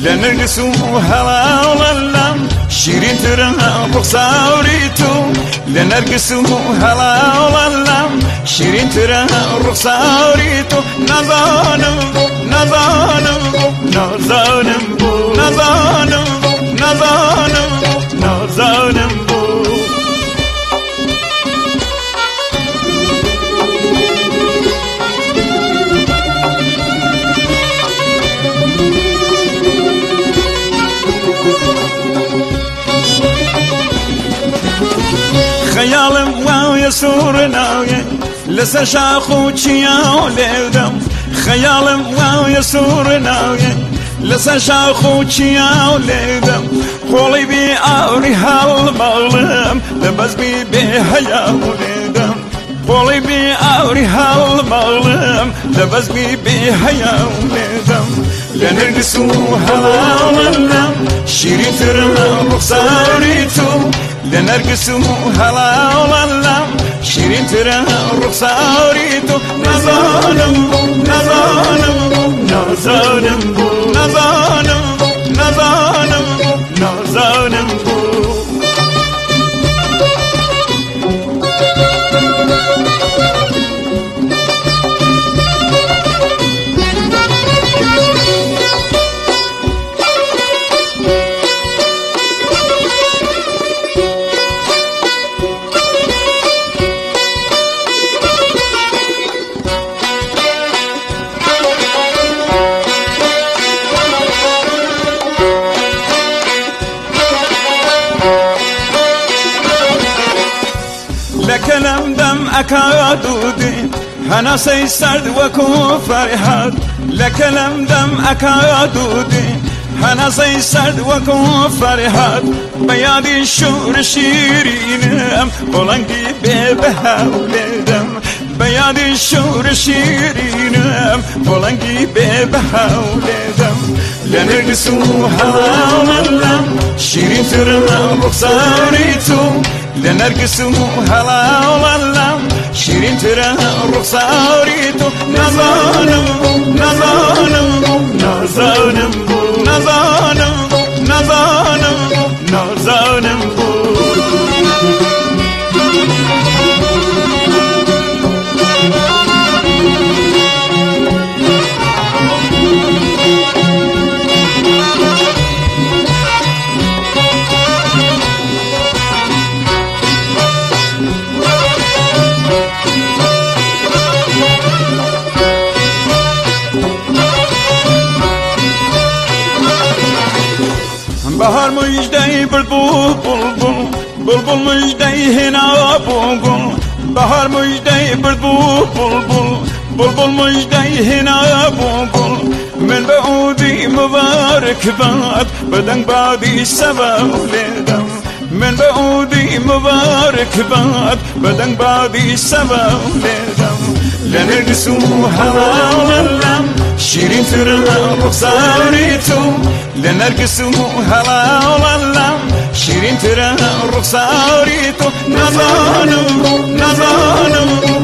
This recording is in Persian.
لنرقص هلا والله شيرين ترى رخصاريتو لنرقص هلا والله شيرين ترى رخصاريتو نظانم نظانم نظانم نظانم نظانم نظانم خيالم واو يسور ناوي لسر شاخو تشياو ليدم خيالم واو يسور ناوي لسر شاخو تشياو ليدم قولي بي اوري هالمغلم لبس بي بهياو ليدم قولي بي اوري هالمغلم لبس بي بهياو ليدم لنرقصو هلا والله شيرين ترى رخصاريتو لنرقص هلا والله شيرين ترى رخصاريتو نظانم نظانم نظانم نظانم نظانم نظانم لكلام دم أكادودي هنا سيسرد وكو فرحات لكلام دم أكادودي هنا سيسرد وكو فرحات بيادي شور شيرينم بولنگي ببها ولدم بيادي شور شيرينم بولنگي ببها ولدم لنرقص هلا والله شيرين ترى رخصاريتو لنرقص هلا والله شيرين ترى رخصاريتو نظانم نظانم نظانم نظانم نظانم نظانم بهار مجدي بلبل بلبل بلبل مجدي هنا بلبل بهار مجدي بلبل بلبل بلبل مجدي هنا بلبل من بعودي مبارك باد بدن بادي سبا ولدم من بعودي مبارك باد بدن بادي سبا ولدم لنرقص هلا والله شيرين ترى رخصاريتو لنرقص هلا والله شيرين ترى رخصاريتو نظانم نظانم